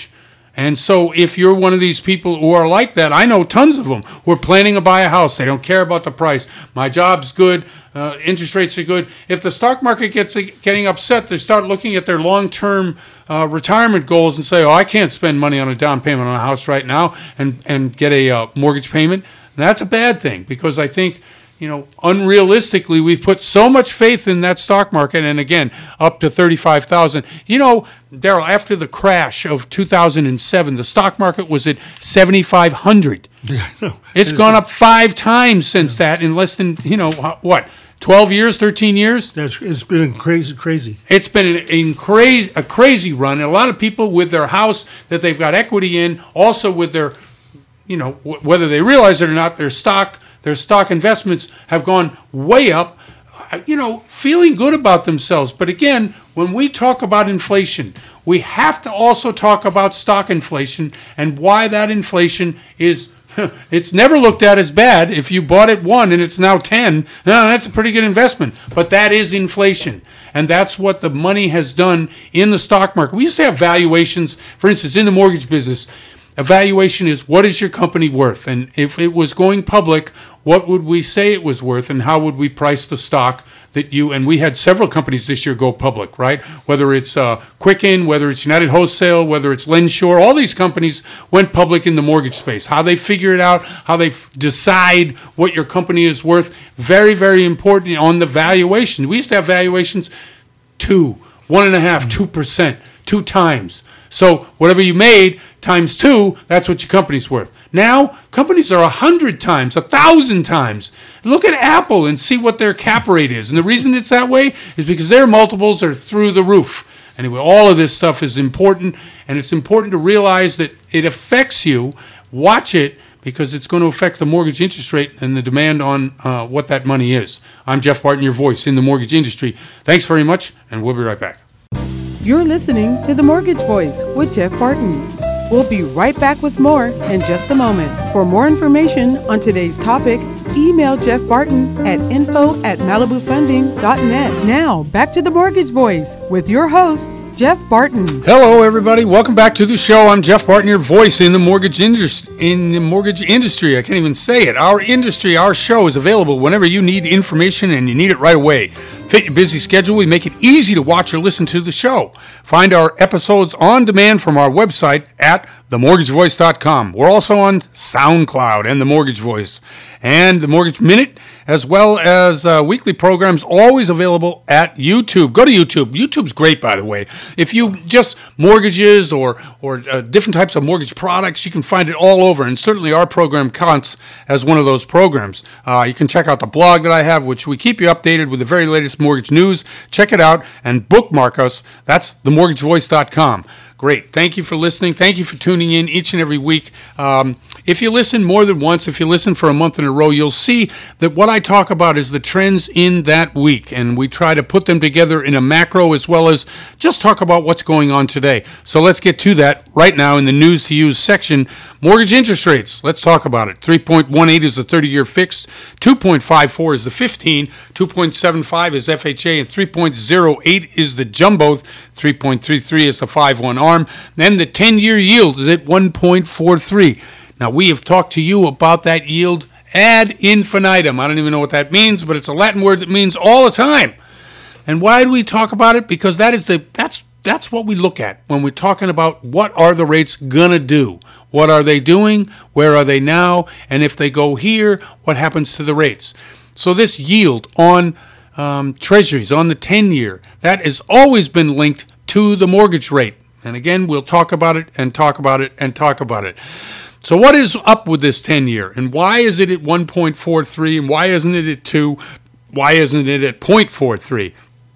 And so if you're one of these people who are like that, I know tons of them who are planning to buy a house. They don't care about the price. My job's good. Uh, interest rates are good. If the stock market gets getting upset, they start looking at their long-term uh, retirement goals and say, oh, I can't spend money on a down payment on a house right now and, and get a uh, mortgage payment. And that's a bad thing, because I think, you know, unrealistically, we've put so much faith in that stock market, and again, up to thirty-five thousand. You know, Daryl, after the crash of two thousand seven, the stock market was at seventy-five hundred. Yeah, no, it's gone up five times since yeah. that in less than, you know, what, twelve years, thirteen years? That's, it's been crazy, crazy. It's been an, an crazy, a crazy run. And a lot of people with their house that they've got equity in, also with their, you know, w- whether they realize it or not, their stock Their stock investments have gone way up, you know, feeling good about themselves. But again, when we talk about inflation, we have to also talk about stock inflation and why that inflation is, it's never looked at as bad. If you bought at one and it's now ten, no, that's a pretty good investment. But that is inflation. And that's what the money has done in the stock market. We used to have valuations, for instance, in the mortgage business. Evaluation is, what is your company worth? And if it was going public, what would we say it was worth, and how would we price the stock that you, and we had several companies this year go public, right? Whether it's uh, Quicken, whether it's United Wholesale, whether it's Lenshore, all these companies went public in the mortgage space. How they figure it out, how they f- decide what your company is worth, very, very important on the valuation. We used to have valuations two, one and a half, two percent, two times. So whatever you made times two, that's what your company's worth. Now, companies are a hundred times, a thousand times. Look at Apple and see what their cap rate is. And the reason it's that way is because their multiples are through the roof. Anyway, all of this stuff is important, and it's important to realize that it affects you. Watch it, because it's going to affect the mortgage interest rate and the demand on uh, what that money is. I'm Jeff Barton, your voice in the mortgage industry. Thanks very much, and we'll be right back. You're listening to The Mortgage Voice with Jeff Barton. We'll be right back with more in just a moment. For more information on today's topic, email Jeff Barton at info at malibu funding dot net. Now, back to The Mortgage Voice with your host, Jeff Barton. Hello, everybody. Welcome back to the show. I'm Jeff Barton, your voice in the mortgage industry. In the mortgage industry, I can't even say it. Our industry, our show is available whenever you need information, and you need it right away. Fit your busy schedule. We make it easy to watch or listen to the show. Find our episodes on demand from our website at the mortgage voice dot com. We're also on SoundCloud and The Mortgage Voice, and The Mortgage Minute, as well as uh, weekly programs, always available at YouTube. Go to YouTube. YouTube's great, by the way. If you just mortgages or or uh, different types of mortgage products, you can find it all over, and certainly our program counts as one of those programs. Uh, you can check out the blog that I have, which we keep you updated with the very latest mortgage news. Check it out and bookmark us. That's the mortgage voice dot com. Great. Thank you for listening. Thank you for tuning in each and every week. Um, if you listen more than once, if you listen for a month in a row, you'll see that what I talk about is the trends in that week, and we try to put them together in a macro as well as just talk about what's going on today. So let's get to that right now in the News to Use section. Mortgage interest rates. Let's talk about it. three point one eight is the thirty-year fixed, two point five four is the fifteen, two point seven five is F H A, and three point oh eight is the jumbo, three point three three is the five one ARM. Then the ten-year yield is at one point four three. Now, we have talked to you about that yield ad infinitum. I don't even know what that means, but it's a Latin word that means all the time. And why do we talk about it? Because that is the that's that's what we look at when we're talking about what are the rates gonna do. What are they doing? Where are they now? And if they go here, what happens to the rates? So this yield on um, treasuries, on the ten-year, that has always been linked to the mortgage rate. And again, we'll talk about it and talk about it and talk about it. So what is up with this ten-year? And why is it at one point four three? And why isn't it at two? Why isn't it at zero point four three?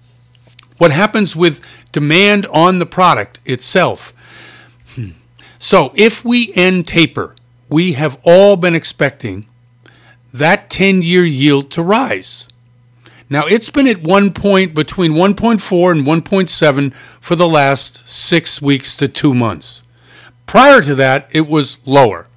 What happens with demand on the product itself? Hmm. So if we end taper, we have all been expecting that ten-year yield to rise. Now, it's been at one point between one point four and one point seven for the last six weeks to two months. Prior to that, it was lower.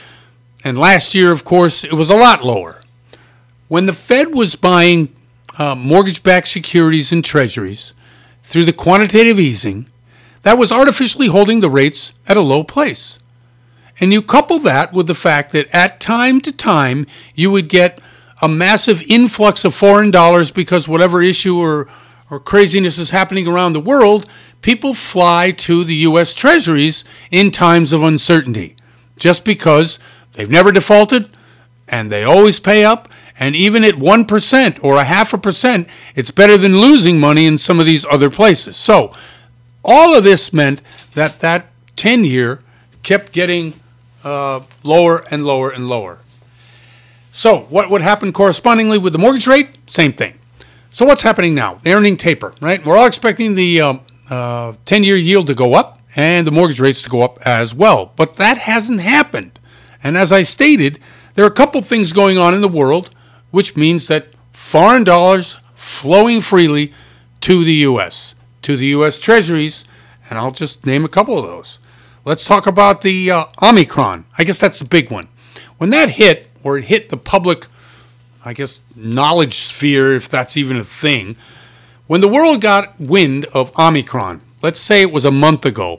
And last year, of course, it was a lot lower. When the Fed was buying uh, mortgage-backed securities and treasuries through the quantitative easing, that was artificially holding the rates at a low place. And you couple that with the fact that at time to time, you would get a massive influx of foreign dollars because whatever issue or, or craziness is happening around the world, people fly to the U S Treasuries in times of uncertainty, just because they've never defaulted and they always pay up. And even at one percent or a half a percent, it's better than losing money in some of these other places. So all of this meant that that ten-year kept getting uh, lower and lower and lower. So what would happen correspondingly with the mortgage rate? Same thing. So what's happening now? The earning taper, right? We're all expecting the uh, uh, ten-year yield to go up and the mortgage rates to go up as well. But that hasn't happened. And as I stated, there are a couple things going on in the world, which means that foreign dollars flowing freely to the U S, to the U S Treasuries, and I'll just name a couple of those. Let's talk about the uh, Omicron. I guess that's the big one. When that hit, or it hit the public, I guess, knowledge sphere, if that's even a thing, when the world got wind of Omicron, let's say it was a month ago,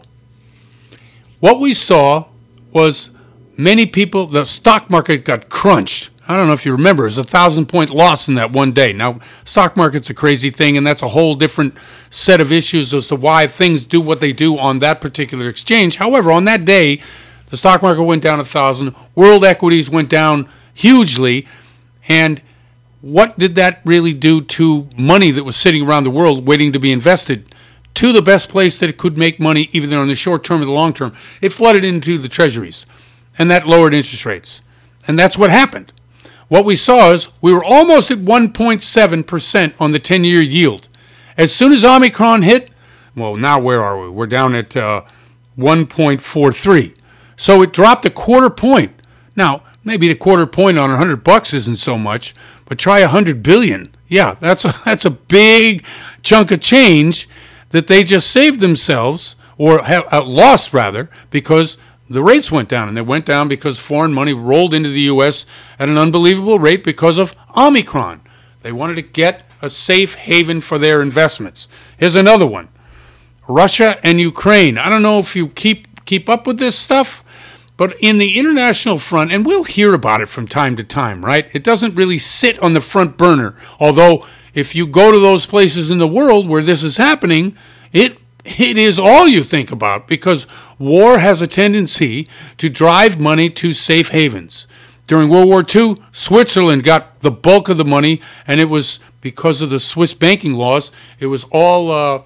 what we saw was many people, the stock market got crunched. I don't know if you remember, it was a thousand point loss in that one day. Now, stock market's a crazy thing, and that's a whole different set of issues as to why things do what they do on that particular exchange. However, on that day, the stock market went down a thousand, world equities went down hugely, and what did that really do to money that was sitting around the world waiting to be invested to the best place that it could make money, either in the short term or the long term? It flooded into the treasuries, and that lowered interest rates. And that's what happened. What we saw is we were almost at one point seven percent on the ten-year yield. As soon as Omicron hit, well, now where are we? We're down at uh, one point four three. So it dropped a quarter point. Now, maybe the quarter point on one hundred bucks isn't so much, but try one hundred billion. Yeah, that's a, that's a big chunk of change that they just saved themselves, or have, uh, lost rather, because the rates went down, and they went down because foreign money rolled into the U S at an unbelievable rate because of Omicron. They wanted to get a safe haven for their investments. Here's another one. Russia and Ukraine. I don't know if you keep keep up with this stuff, but in the international front, and we'll hear about it from time to time, right? It doesn't really sit on the front burner. Although, if you go to those places in the world where this is happening, it It is all you think about, because war has a tendency to drive money to safe havens. During World War Two, Switzerland got the bulk of the money, and it was because of the Swiss banking laws. It was all uh,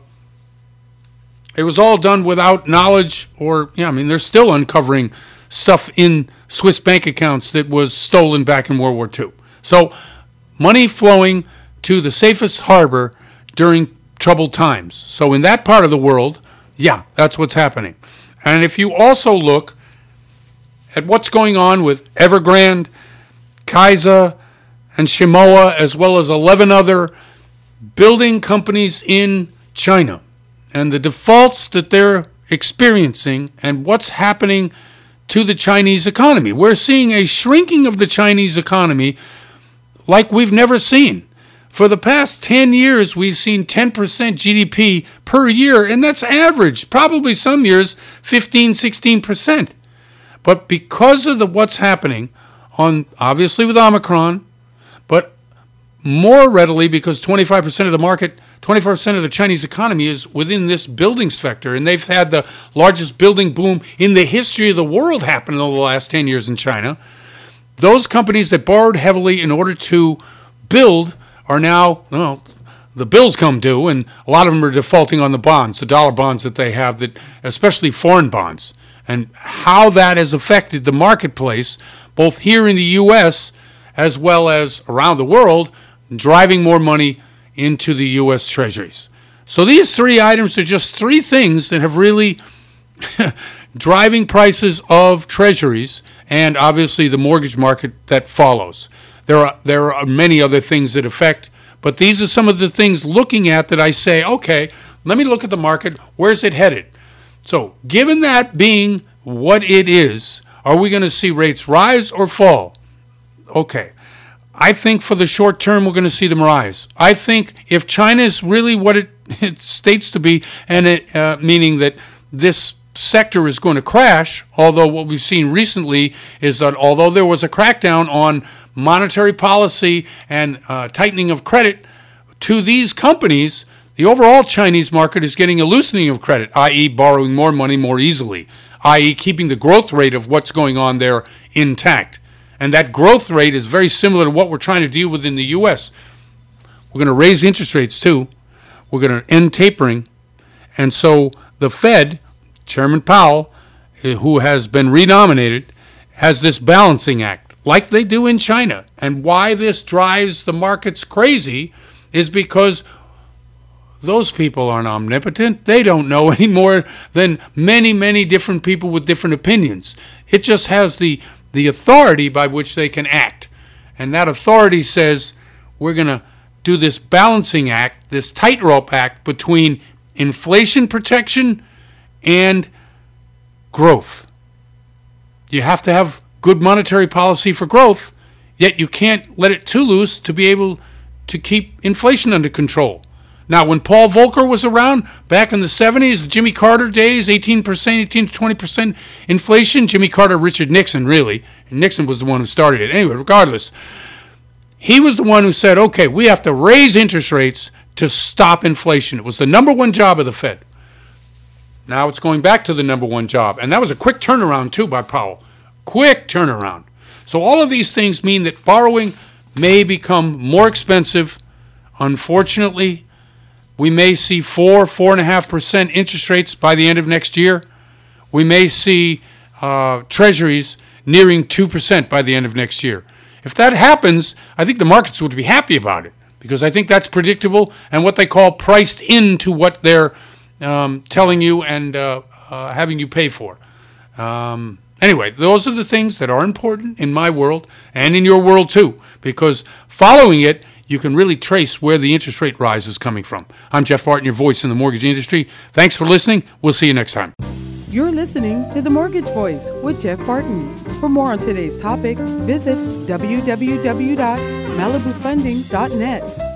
it was all done without knowledge, or yeah, I mean, they're still uncovering stuff in Swiss bank accounts that was stolen back in World War Two. So, money flowing to the safest harbor during troubled times. So in that part of the world, yeah, that's what's happening. And if you also look at what's going on with Evergrande, Kaiser, and Shimoa, as well as eleven other building companies in China, and the defaults that they're experiencing, and what's happening to the Chinese economy. We're seeing a shrinking of the Chinese economy like we've never seen. For the past ten years, we've seen ten percent G D P per year, and that's average. Probably some years, fifteen, sixteen percent. But because of the what's happening, on obviously with Omicron, but more readily because twenty-five percent of the market, twenty-five percent of the Chinese economy is within this building sector, and they've had the largest building boom in the history of the world happen in the last ten years in China. Those companies that borrowed heavily in order to build are now, well, the bills come due, and a lot of them are defaulting on the bonds, the dollar bonds that they have, that especially foreign bonds, and how that has affected the marketplace, both here in the U S as well as around the world, driving more money into the U S Treasuries. So these three items are just three things that have really driving prices of Treasuries, and obviously the mortgage market that follows. There are there are many other things that affect, but these are some of the things looking at that I say, okay, let me look at the market. Where's it headed? So given that being what it is, are we going to see rates rise or fall? Okay. I think for the short term, we're going to see them rise. I think if China is really what it it states to be, and it, uh, meaning that this sector is going to crash, although what we've seen recently is that although there was a crackdown on monetary policy and uh, tightening of credit to these companies, the overall Chinese market is getting a loosening of credit, that is borrowing more money more easily, that is keeping the growth rate of what's going on there intact. And that growth rate is very similar to what we're trying to deal with in the U S. We're going to raise interest rates too. We're going to end tapering. And so the Fed, Chairman Powell, who has been renominated, has this balancing act, like they do in China. And why this drives the markets crazy is because those people aren't omnipotent. They don't know any more than many, many different people with different opinions. It just has the, the authority by which they can act. And that authority says we're going to do this balancing act, this tightrope act between inflation protection and growth. You have to have good monetary policy for growth, yet you can't let it too loose to be able to keep inflation under control. Now, when Paul Volcker was around back in the seventies, the Jimmy Carter days, eighteen percent, eighteen to twenty percent inflation, Jimmy Carter, Richard Nixon, really. And Nixon was the one who started it. Anyway, regardless, he was the one who said, okay, we have to raise interest rates to stop inflation. It was the number one job of the Fed. Now it's going back to the number one job. And that was a quick turnaround, too, by Powell. Quick turnaround. So all of these things mean that borrowing may become more expensive. Unfortunately, we may see four, four and a half percent interest rates by the end of next year. We may see uh, treasuries nearing two percent by the end of next year. If that happens, I think the markets would be happy about it, because I think that's predictable and what they call priced into what they're um, telling you and uh, uh, having you pay for. Um, anyway, those are the things that are important in my world and in your world too, because following it, you can really trace where the interest rate rise is coming from. I'm Jeff Barton, your voice in the mortgage industry. Thanks for listening. We'll see you next time. You're listening to The Mortgage Voice with Jeff Barton. For more on today's topic, visit w w w dot malibu funding dot net.